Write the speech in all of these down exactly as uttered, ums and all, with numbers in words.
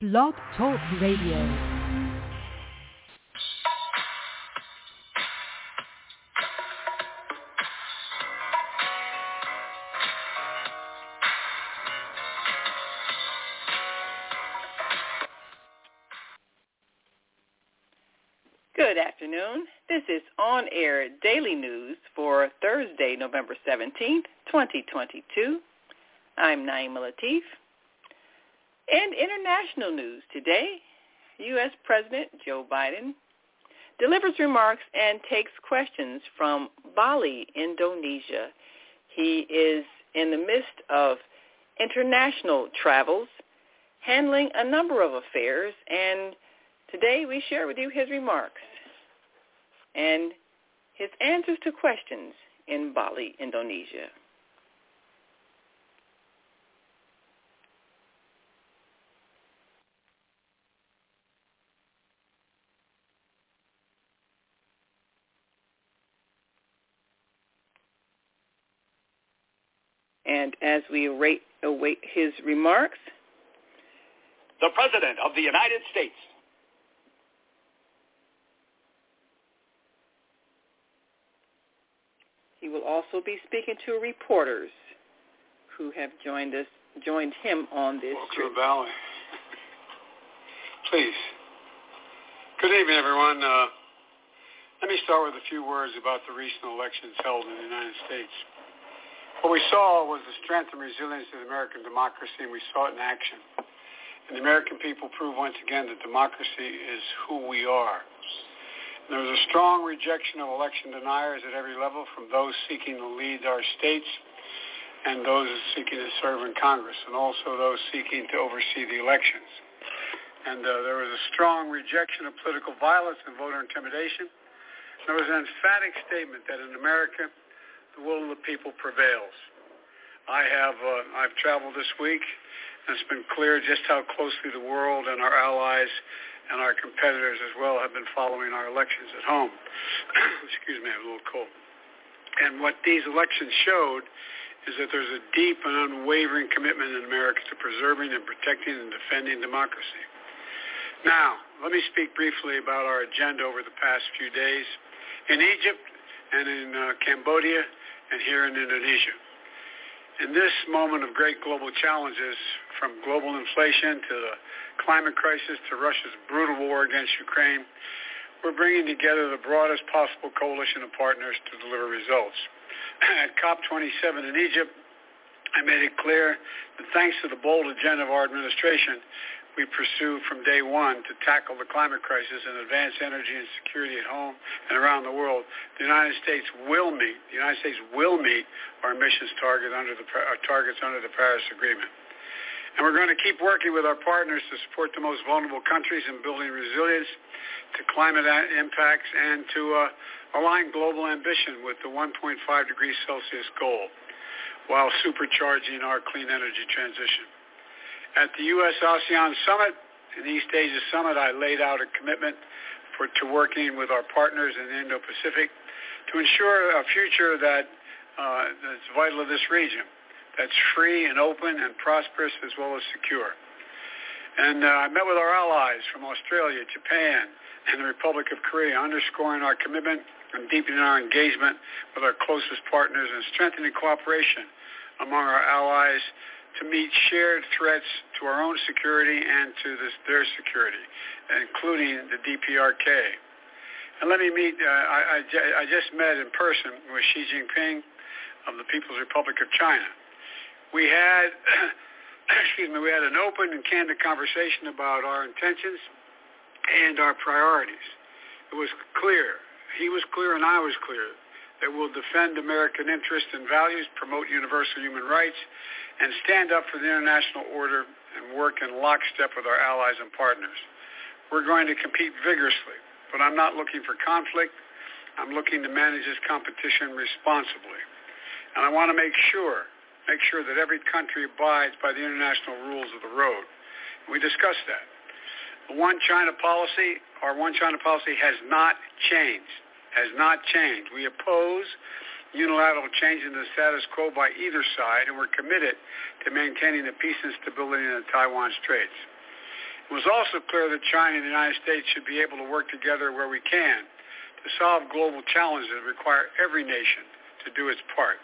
Blog Talk Radio. Good afternoon. This is On Air Daily News for Thursday, November seventeenth, twenty twenty-two. I'm Naima Latif. And international news today, U S. President Joe Biden delivers remarks and takes questions from Bali, Indonesia. He is in the midst of international travels, handling a number of affairs, and today we share with you his remarks and his answers to questions in Bali, Indonesia. And as we await, await his remarks, the President of the United States. He will also be speaking to reporters who have joined us, joined him on this Welcome trip. to Bali. Please. Good evening, everyone. Uh, let me start with a few words about the recent elections held in the United States. What we saw was the strength and resilience of American democracy, and we saw it in action. And the American people proved once again that democracy is who we are. And there was a strong rejection of election deniers at every level, from those seeking to lead our states and those seeking to serve in Congress, and also those seeking to oversee the elections. And uh, there was a strong rejection of political violence and voter intimidation. There was an emphatic statement that in America, the will of the people prevails. I have, uh, I've traveled this week, and it's been clear just how closely the world and our allies and our competitors as well have been following our elections at home. Excuse me, I'm a little cold. And what these elections showed is that there's a deep and unwavering commitment in America to preserving and protecting and defending democracy. Now, let me speak briefly about our agenda over the past few days in Egypt and in uh, Cambodia and here in Indonesia. In this moment of great global challenges, from global inflation to the climate crisis to Russia's brutal war against Ukraine, we're bringing together the broadest possible coalition of partners to deliver results. At COP twenty-seven in Egypt, I made it clear that thanks to the bold agenda of our administration, we pursue from day one to tackle the climate crisis and advance energy and security at home and around the world. The United States will meet. The United States will meet our emissions target under the our targets under the Paris Agreement. And we're going to keep working with our partners to support the most vulnerable countries in building resilience to climate impacts and to uh, align global ambition with the one point five degrees Celsius goal while supercharging our clean energy transition. At the U S ASEAN Summit, in the East Asia Summit, I laid out a commitment for, to working with our partners in the Indo-Pacific to ensure a future that uh, that's vital to this region, that's free and open and prosperous as well as secure. And uh, I met with our allies from Australia, Japan, and the Republic of Korea, underscoring our commitment and deepening our engagement with our closest partners and strengthening cooperation among our allies to meet shared threats to our own security and to this, their security, including the D P R K. And let me meet, uh, I, I, I just met in person with Xi Jinping of the People's Republic of China. We had, excuse me, we had an open and candid conversation about our intentions and our priorities. It was clear, he was clear and I was clear, that we'll defend American interests and values, promote universal human rights, and stand up for the international order and work in lockstep with our allies and partners. We're going to compete vigorously, but I'm not looking for conflict. I'm looking to manage this competition responsibly. And I want to make sure, make sure that every country abides by the international rules of the road. We discussed that. The One China policy, our One China policy has not changed, has not changed. We oppose unilateral change in the status quo by either side, and we're committed to maintaining the peace and stability in the Taiwan Straits. It was also clear that China and the United States should be able to work together where we can to solve global challenges that require every nation to do its part.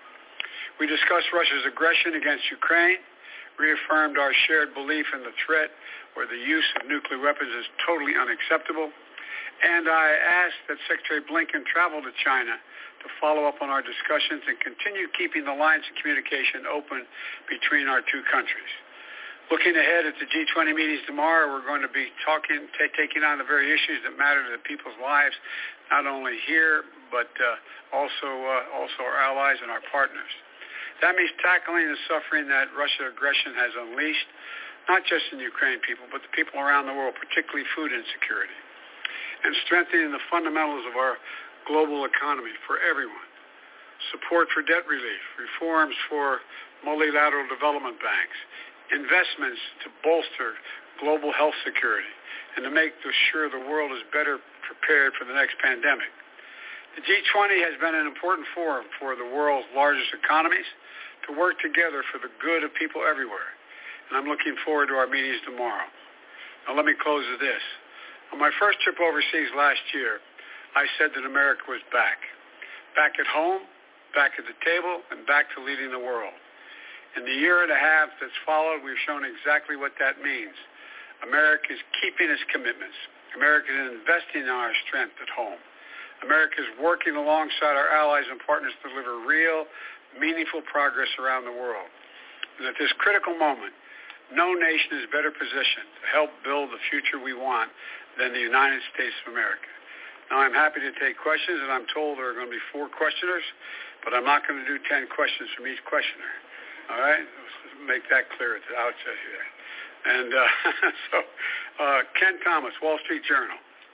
We discussed Russia's aggression against Ukraine, reaffirmed our shared belief in the threat or the use of nuclear weapons is totally unacceptable, and I asked that Secretary Blinken travel to China to follow up on our discussions and continue keeping the lines of communication open between our two countries. Looking ahead at the G twenty meetings tomorrow, we're going to be talking, t- taking on the very issues that matter to the people's lives, not only here, but uh, also uh, also our allies and our partners. That means tackling the suffering that Russian aggression has unleashed, not just in Ukraine people, but the people around the world, particularly food insecurity, and strengthening the fundamentals of our global economy for everyone. Support for debt relief, reforms for multilateral development banks, investments to bolster global health security, and to make sure the world is better prepared for the next pandemic. The G twenty has been an important forum for the world's largest economies to work together for the good of people everywhere, and I'm looking forward to our meetings tomorrow. Now let me close with this. On my first trip overseas last year, I said that America was back. Back at home, back at the table, and back to leading the world. In the year and a half that's followed, we've shown exactly what that means. America is keeping its commitments. America is investing in our strength at home. America is working alongside our allies and partners to deliver real, meaningful progress around the world. And at this critical moment, no nation is better positioned to help build the future we want than the United States of America. Now, I'm happy to take questions, and I'm told there are going to be four questioners, but I'm not going to do ten questions from each questioner. All right? Let's make that clear at the outset here. And uh, so, uh, Ken Thomas, Wall Street Journal.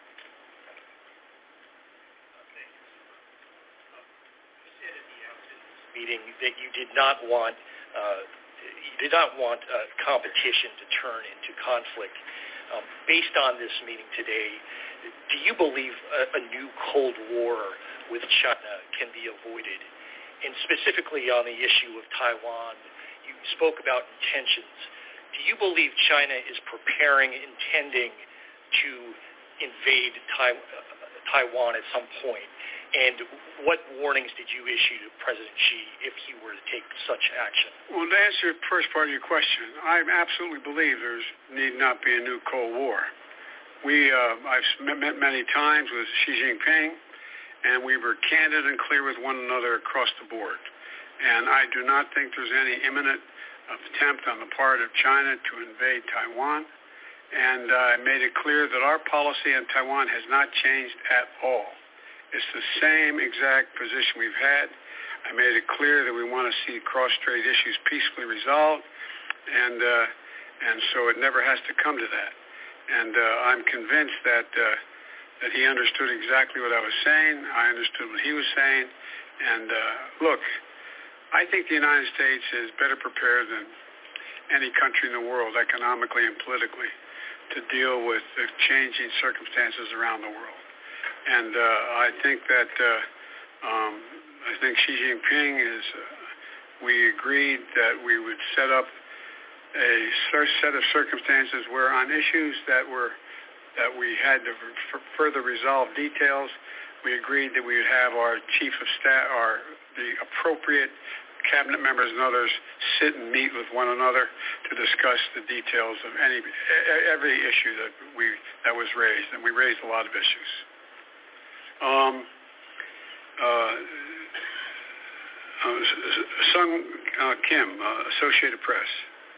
You said at the outset of this meeting that you did not want uh, you did not want uh, competition to turn into conflict. Um, based on this meeting today, do you believe a, a new Cold War with China can be avoided? And specifically on the issue of Taiwan, you spoke about intentions. Do you believe China is preparing, intending to invade tai- uh, Taiwan at some point? And what warnings did you issue to President Xi if he were to take such action? Well, to answer the first part of your question, I absolutely believe there need not be a new Cold War. We, uh, I've met many times with Xi Jinping, and we were candid and clear with one another across the board. And I do not think there's any imminent attempt on the part of China to invade Taiwan. And uh, I made it clear that our policy on Taiwan has not changed at all. It's the same exact position we've had. I made it clear that we want to see cross-strait issues peacefully resolved, and uh, and so it never has to come to that. And uh, I'm convinced that uh, that he understood exactly what I was saying. I understood what he was saying. And uh, look, I think the United States is better prepared than any country in the world, economically and politically, to deal with the changing circumstances around the world. And uh, I think that uh, um, I think Xi Jinping is. Uh, we agreed that we would set up a set of circumstances where, on issues that were that we had to f- further resolve details, we agreed that we would have our chief of staff, our the appropriate cabinet members and others sit and meet with one another to discuss the details of any every issue that we that was raised, and we raised a lot of issues. Um, uh, uh, Sung uh, Kim, uh, Associated Press.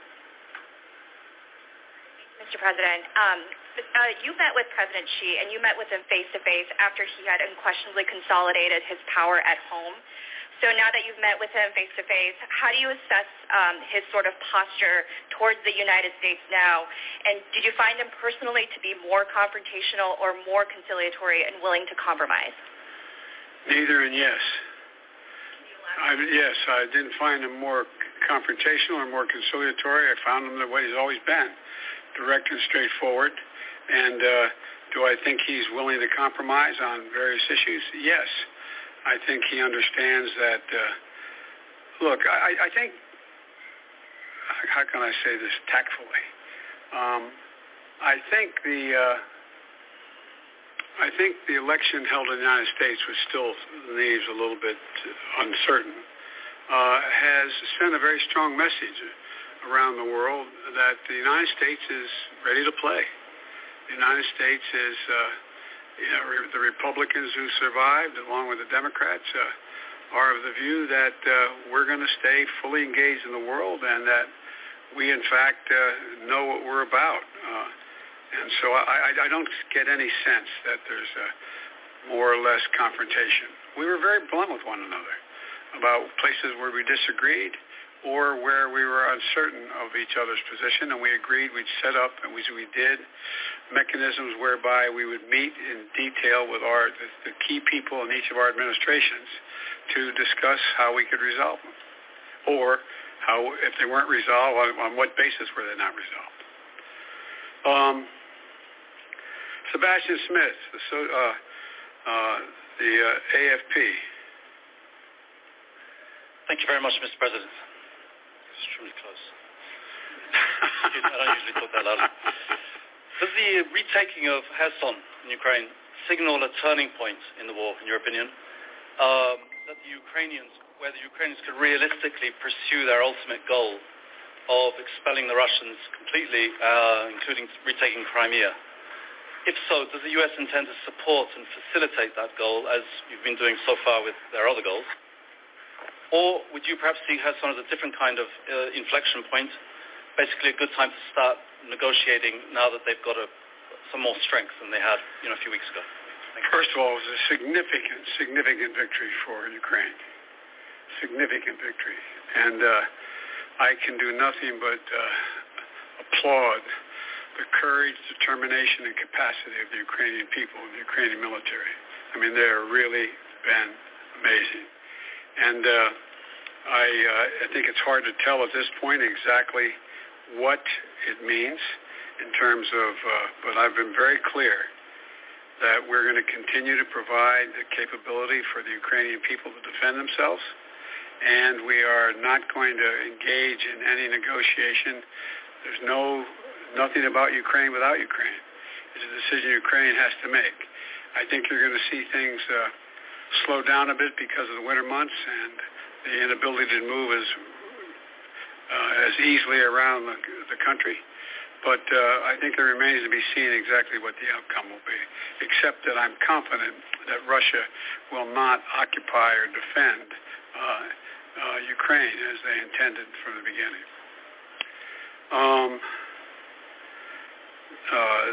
Mister President, um, uh, you met with President Xi, and you met with him face-to-face after he had unquestionably consolidated his power at home. So now that you've met with him face-to-face, how do you assess um, his sort of posture towards the United States now? And did you find him personally to be more confrontational or more conciliatory and willing to compromise? Neither and yes. I, yes, I didn't find him more confrontational or more conciliatory. I found him the way he's always been, direct and straightforward. And uh, do I think he's willing to compromise on various issues? Yes. I think he understands that, uh, look, I, I think, how can I say this tactfully? Um, I think the uh, I think the election held in the United States, which still leaves a little bit uncertain, uh, has sent a very strong message around the world that the United States is ready to play. The United States is, uh, you know, re- the Republicans who survived, along with the Democrats, uh, are of the view that uh, we're going to stay fully engaged in the world and that we, in fact, uh, know what we're about. Uh, and so I, I, I don't get any sense that there's a more or less confrontation. We were very blunt with one another about places where we disagreed or where we were uncertain of each other's position, and we agreed we'd set up, and we, we did, mechanisms whereby we would meet in detail with our the, the key people in each of our administrations to discuss how we could resolve them, or how, if they weren't resolved, on, on what basis were they not resolved. Um, Sebastian Smith, the, so, uh, uh, the uh, A F P. Thank you very much, Mister President. Extremely close. I don't usually talk that loud. Does the retaking of Kherson in Ukraine signal a turning point in the war, in your opinion? Um, that the Ukrainians, where the Ukrainians could realistically pursue their ultimate goal of expelling the Russians completely, uh, including retaking Crimea? If so, does the U S intend to support and facilitate that goal, as you've been doing so far with their other goals? Or would you perhaps see Kherson as a different kind of uh, inflection point, basically a good time to start negotiating now that they've got a, some more strength than they had, you know, a few weeks ago? First of all, it was a significant, significant victory for Ukraine. Significant victory. And uh, I can do nothing but uh, applaud the courage, determination, and capacity of the Ukrainian people and the Ukrainian military. I mean, they've really been amazing. And uh, I, uh, I think it's hard to tell at this point exactly what it means in terms of, uh, but I've been very clear that we're going to continue to provide the capability for the Ukrainian people to defend themselves, and we are not going to engage in any negotiation. There's no nothing about Ukraine without Ukraine. It's a decision Ukraine has to make. I think you're going to see things uh, slow down a bit because of the winter months and the inability to move as uh, as easily around the, the country. But uh, I think it remains to be seen exactly what the outcome will be, except that I'm confident that Russia will not occupy or defend uh, uh, Ukraine as they intended from the beginning. Um, uh,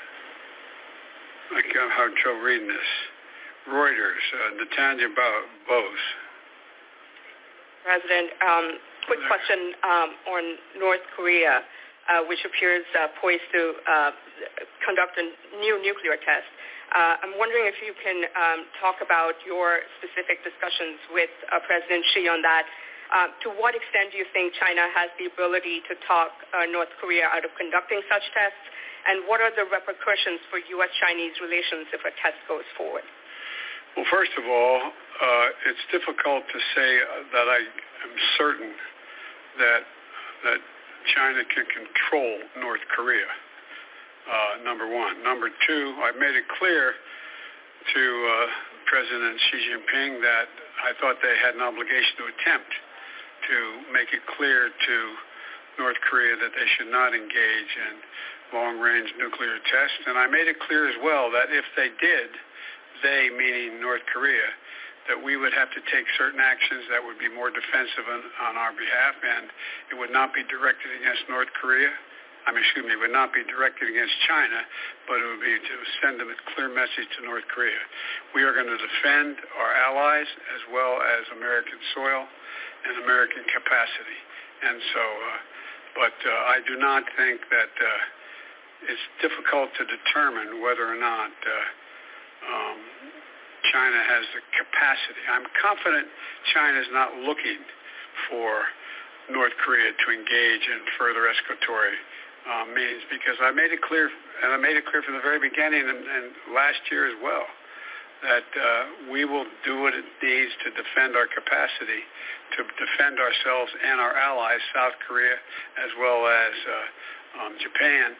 I can't have trouble reading this. Reuters, uh, Natanya Bose. President, um, quick question um, on North Korea, uh, which appears uh, poised to uh, conduct a new nuclear test. Uh, I'm wondering if you can um, talk about your specific discussions with uh, President Xi on that. Uh, to what extent do you think China has the ability to talk uh, North Korea out of conducting such tests? And what are the repercussions for U S Chinese relations if a test goes forward? Well, first of all, uh, it's difficult to say that I am certain that that China can control North Korea, uh, number one. Number two, I've made it clear to uh, President Xi Jinping that I thought they had an obligation to attempt to make it clear to North Korea that they should not engage in long-range nuclear tests. And I made it clear as well that if they did, they, meaning North Korea, that we would have to take certain actions that would be more defensive on, on our behalf, and it would not be directed against North Korea. I mean, excuse me, it would not be directed against China, but it would be to send them a clear message to North Korea. We are going to defend our allies as well as American soil and American capacity. And so, uh, but uh, I do not think that uh, it's difficult to determine whether or not uh, Um, China has the capacity. I'm confident China is not looking for North Korea to engage in further escalatory uh, means, because I made it clear, and I made it clear from the very beginning and, and last year as well, that uh, we will do what it needs to defend our capacity, to defend ourselves and our allies, South Korea as well as uh, um, Japan,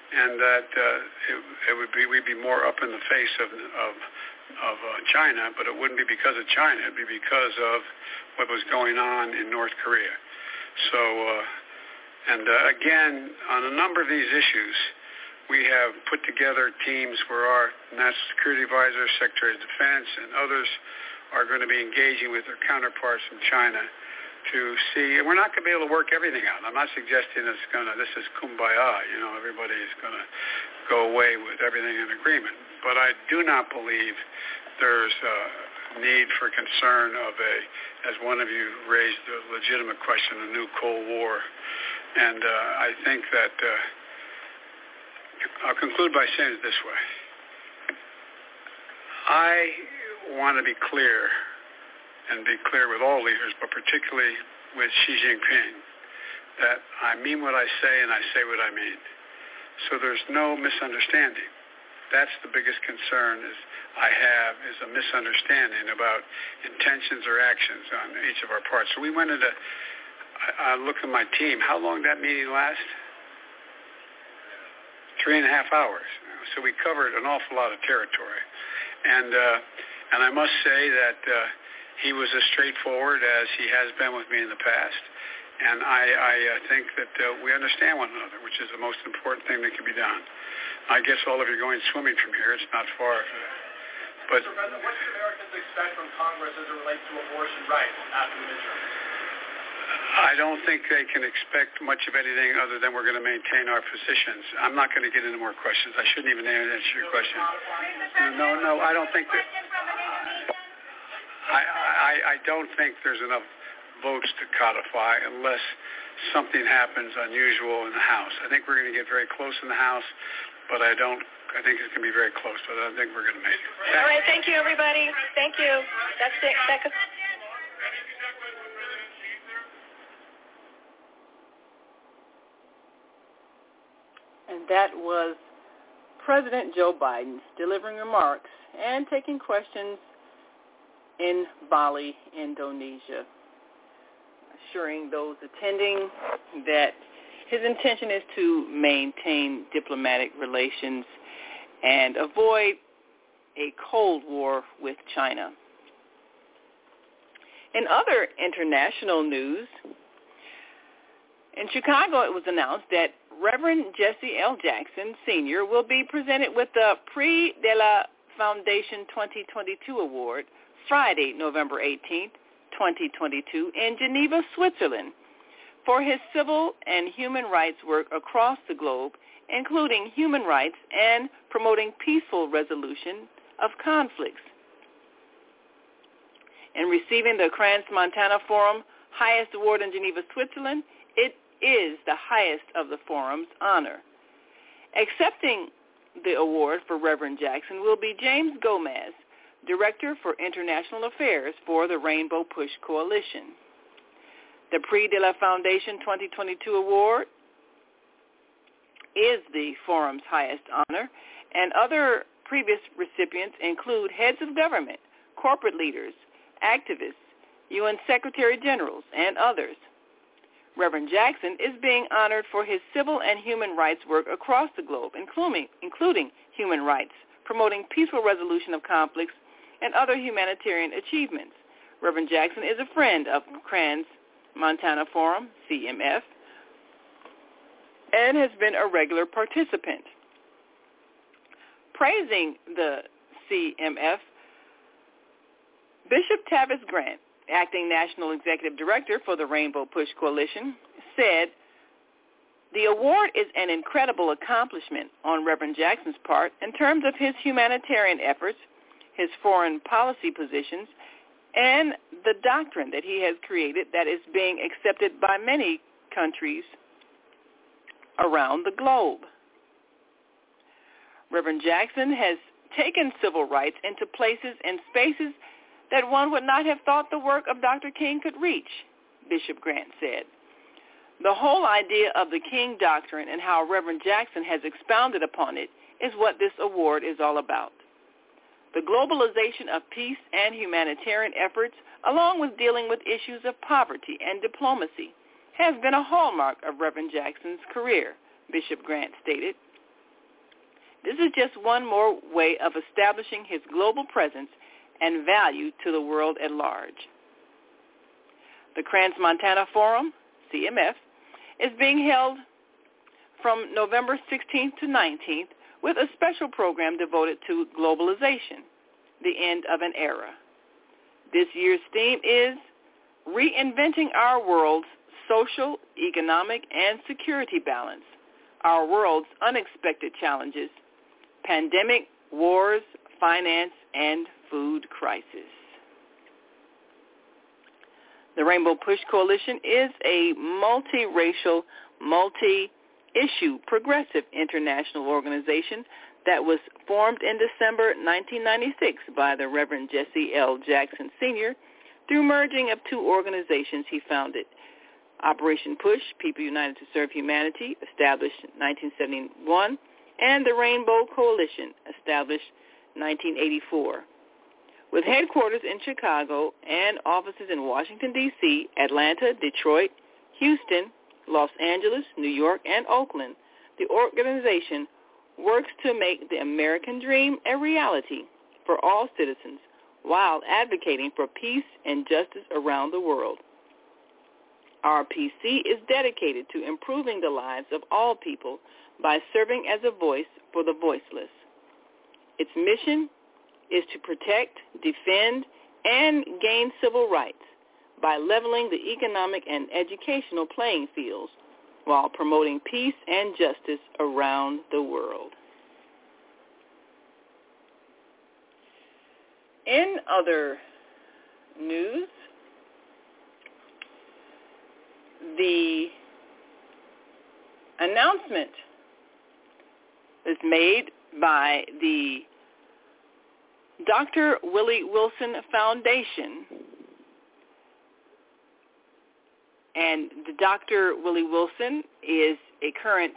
and that uh, it, it would be we'd be more up in the face of of, of uh, China, but it wouldn't be because of China. It'd be because of what was going on in North Korea. So, uh, and uh, again, on a number of these issues, we have put together teams where our National Security Advisor, Secretary of Defense, and others are going to be engaging with their counterparts from China to see, and we're not going to be able to work everything out. I'm not suggesting it's going to, this is kumbaya, you know, everybody is going to go away with everything in agreement. But I do not believe there's a need for concern of a, as one of you raised the legitimate question, a new Cold War. And uh, I think that uh, I'll conclude by saying it this way. I want to be clear, and be clear with all leaders, but particularly with Xi Jinping, that I mean what I say and I say what I mean. So there's no misunderstanding. That's the biggest concern is I have is a misunderstanding about intentions or actions on each of our parts. So we went into, I, I look at my team, how long did that meeting last? Three and a half hours. So we covered an awful lot of territory. And uh, and I must say that uh, he was as straightforward as he has been with me in the past. And I, I uh, think that uh, we understand one another, which is the most important thing that can be done. I guess all of you are going swimming from here. It's not far. But Mister President, what should Americans expect from Congress as it relates to abortion rights after the midterm? I don't think they can expect much of anything other than we're going to maintain our positions. I'm not going to get into more questions. I shouldn't even answer your question. No, no, I don't think that. I, I, I don't think there's enough votes to codify unless something happens unusual in the House. I think we're going to get very close in the House, but I don't. I think it's going to be very close, but I don't think we're going to make it. All right, thank you, everybody. Thank you. That's it. Second. And that was President Joe Biden delivering remarks and taking questions in Bali, Indonesia, assuring those attending that his intention is to maintain diplomatic relations and avoid a Cold War with China. In other international news, in Chicago it was announced that Reverend Jesse L. Jackson, Senior will be presented with the Prix de la Foundation twenty twenty-two Award Friday, November eighteenth, twenty twenty-two, in Geneva, Switzerland, for his civil and human rights work across the globe, including human rights and promoting peaceful resolution of conflicts. In receiving the Crans Montana Forum highest award in Geneva, Switzerland, it is the highest of the forum's honor. Accepting the award for Reverend Jackson will be James Gomez, Director for International Affairs for the Rainbow Push Coalition. The Prix de la Foundation twenty twenty-two Award is the forum's highest honor, and other previous recipients include heads of government, corporate leaders, activists, U N Secretary Generals, and others. Reverend Jackson is being honored for his civil and human rights work across the globe, including, including human rights, promoting peaceful resolution of conflicts, and other humanitarian achievements. Reverend Jackson is a friend of Crans Montana Forum, C M F, and has been a regular participant. Praising the C M F, Bishop Tavis Grant, Acting National Executive Director for the Rainbow Push Coalition, said, "The award is an incredible accomplishment on Reverend Jackson's part in terms of his humanitarian efforts, his foreign policy positions, and the doctrine that he has created that is being accepted by many countries around the globe." Reverend Jackson has taken civil rights into places and spaces that one would not have thought the work of Doctor King could reach, Bishop Grant said. The whole idea of the King Doctrine and how Reverend Jackson has expounded upon it is what this award is all about. The globalization of peace and humanitarian efforts, along with dealing with issues of poverty and diplomacy, has been a hallmark of Reverend Jackson's career, Bishop Grant stated. This is just one more way of establishing his global presence and value to the world at large. The Crans-Montana Forum, C M F, is being held from November sixteenth to nineteenth with a special program devoted to globalization, the end of an era. This year's theme is Reinventing Our World's Social, Economic, and Security Balance, Our World's Unexpected Challenges, Pandemic, Wars, Finance, and Food Crisis. The Rainbow Push Coalition is a multiracial, multi-issue, progressive international organization that was formed in December nineteen ninety-six by the Reverend Jesse L. Jackson Senior through merging of two organizations he founded. Operation Push, People United to Serve Humanity, established nineteen seventy-one, and the Rainbow Coalition, established nineteen eighty-four. With headquarters in Chicago and offices in Washington, D C, Atlanta, Detroit, Houston, Los Angeles, New York, and Oakland, the organization works to make the American dream a reality for all citizens while advocating for peace and justice around the world. R P C is dedicated to improving the lives of all people by serving as a voice for the voiceless. Its mission is to protect, defend, and gain civil rights by leveling the economic and educational playing fields while promoting peace and justice around the world. In other news, the announcement is made by the Doctor Willie Wilson Foundation, and the Doctor Willie Wilson is a current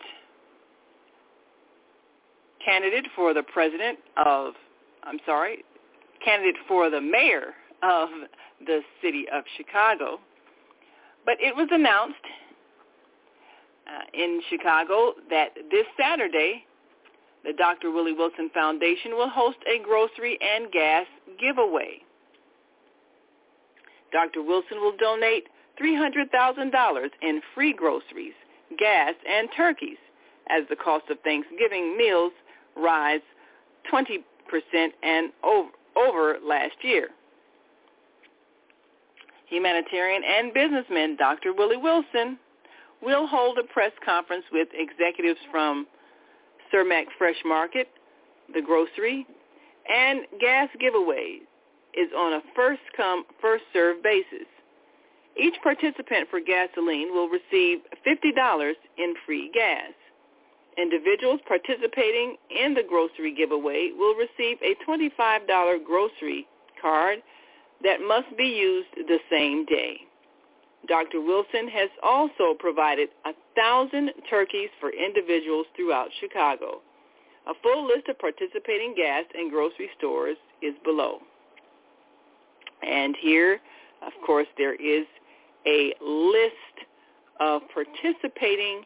candidate for the president of, I'm sorry, candidate for the mayor of the city of Chicago. But it was announced uh, in Chicago that this Saturday, the Doctor Willie Wilson Foundation will host a grocery and gas giveaway. Doctor Wilson will donate three hundred thousand dollars in free groceries, gas, and turkeys as the cost of Thanksgiving meals rise twenty percent and over, over last year. Humanitarian and businessman Doctor Willie Wilson will hold a press conference with executives from Cermak Fresh Market, the grocery, and gas giveaway is on a first-come, first-served basis. Each participant for gasoline will receive fifty dollars in free gas. Individuals participating in the grocery giveaway will receive a twenty-five dollars grocery card that must be used the same day. Doctor Wilson has also provided one thousand turkeys for individuals throughout Chicago. A full list of participating gas and grocery stores is below. And here, of course, there is a list of participating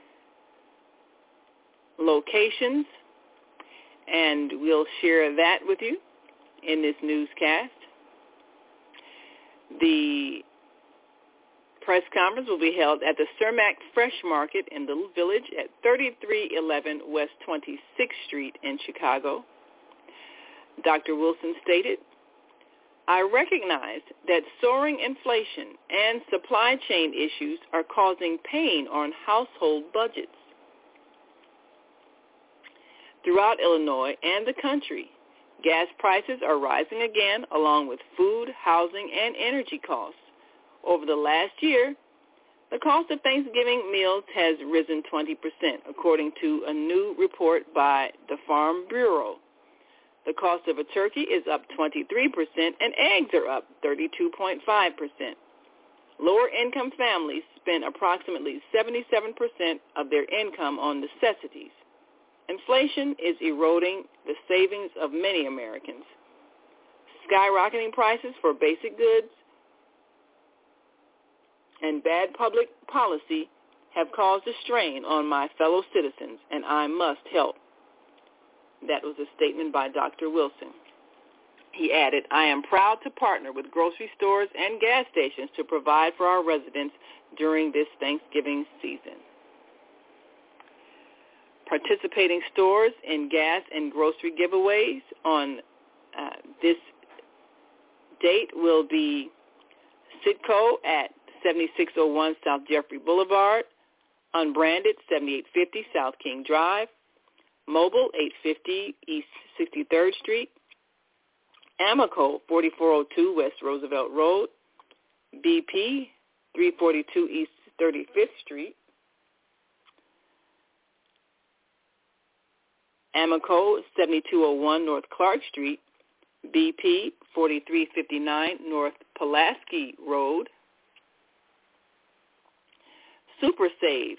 locations, and we'll share that with you in this newscast. The press conference will be held at the Cermak Fresh Market in the Village at thirty-three eleven West twenty-sixth Street in Chicago. Doctor Wilson stated, "I recognize that soaring inflation and supply chain issues are causing pain on household budgets. Throughout Illinois and the country, gas prices are rising again, along with food, housing, and energy costs. Over the last year, the cost of Thanksgiving meals has risen twenty percent, according to a new report by the Farm Bureau. The cost of a turkey is up twenty-three percent, and eggs are up thirty-two point five percent. Lower-income families spend approximately seventy-seven percent of their income on necessities. Inflation is eroding the savings of many Americans. Skyrocketing prices for basic goods and bad public policy have caused a strain on my fellow citizens, and I must help. that was a statement by Doctor Wilson. He added, I am proud to partner with grocery stores and gas stations to provide for our residents during this Thanksgiving season. Participating stores in gas and grocery giveaways on uh, this date will be Citco at seventy-six oh one South Jeffrey Boulevard, Unbranded seventy-eight fifty South King Drive, Mobile eight fifty East sixty-third Street, Amoco forty-four oh two West Roosevelt Road, B P three forty-two East thirty-fifth Street, Amoco seventy-two oh one North Clark Street, B P forty-three fifty-nine North Pulaski Road, Super Save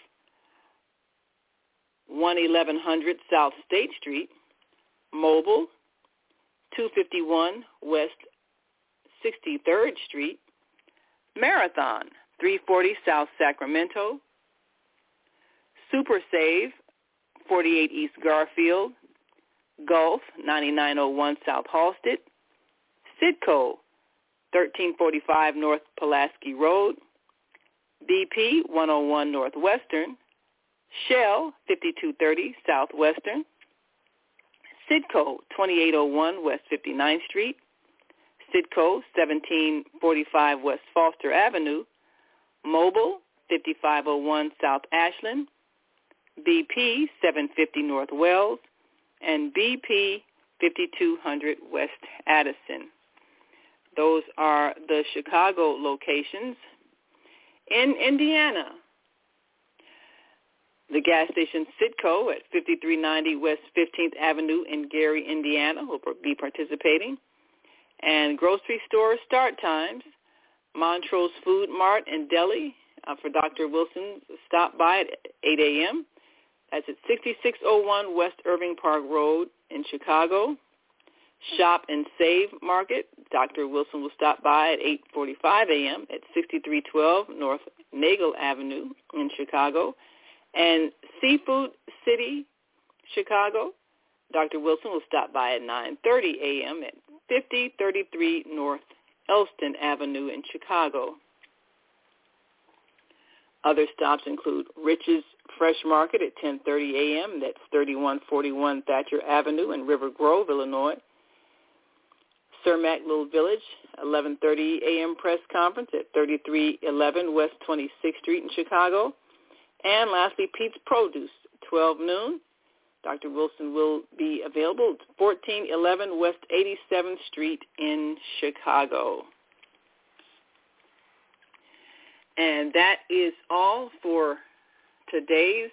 one eleven hundred South State Street, Mobile two fifty-one West sixty-third Street, Marathon three forty South Sacramento, Super Save forty-eight East Garfield, Gulf ninety-nine oh one South Halsted, Citco thirteen forty-five North Pulaski Road, B P one oh one Northwestern, Shell fifty-two thirty Southwestern, Citco twenty-eight oh one West fifty-ninth Street, Citco seventeen forty-five West Foster Avenue, Mobile fifty-five oh one South Ashland, B P seven fifty North Wells, and B P fifty-two hundred West Addison. Those are the Chicago locations. In Indiana, the gas station Citco at fifty-three ninety West fifteenth Avenue in Gary, Indiana will be participating. And grocery store start times, Montrose Food Mart and Deli uh, for Doctor Wilson, stop by at eight a.m. That's at sixty-six oh one West Irving Park Road in Chicago. Shop and Save Market, Doctor Wilson will stop by at eight forty-five a.m. at sixty-three twelve North Nagel Avenue in Chicago. And Seafood City, Chicago, Doctor Wilson will stop by at nine thirty a.m. at fifty thirty-three North Elston Avenue in Chicago. Other stops include Rich's Fresh Market at ten thirty a.m. That's thirty-one forty-one Thatcher Avenue in River Grove, Illinois. Cermak Little Village, eleven thirty a.m. press conference at thirty-three eleven West twenty-sixth Street in Chicago. And lastly, Pete's Produce, twelve noon. Doctor Wilson will be available at fourteen eleven West eighty-seventh Street in Chicago. And that is all for today's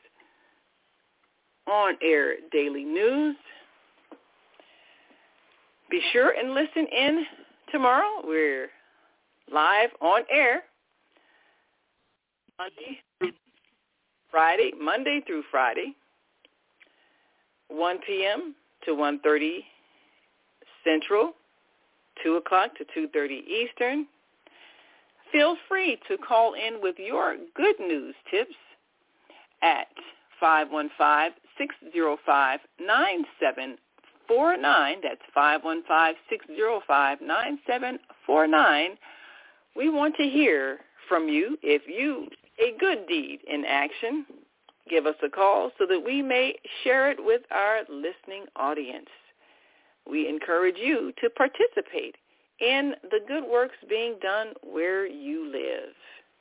on-air daily news. Be sure and listen in tomorrow. We're live on air Monday through Friday, Monday through Friday, one p.m. to one thirty Central, two o'clock to two thirty Eastern. Feel free to call in with your good news tips at five one five, six oh five, nine seven four nine. That's five one five, six oh five, nine seven four nine. We want to hear from you. If you a good deed in action, give us a call so that we may share it with our listening audience. We encourage you to participate in the good works being done where you live.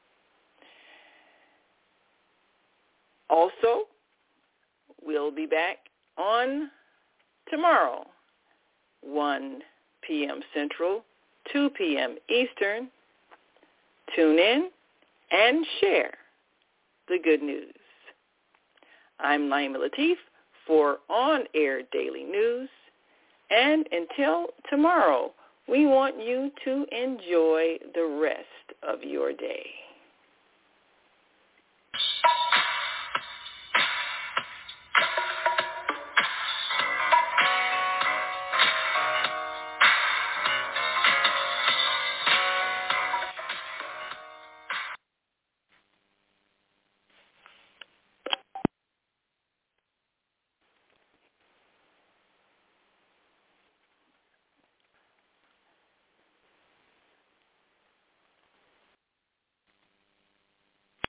Also, we'll be back on tomorrow, one p.m. Central, two p.m. Eastern. Tune in and share the good news. I'm Naima Latif for On Air Daily News. And until tomorrow, we want you to enjoy the rest of your day.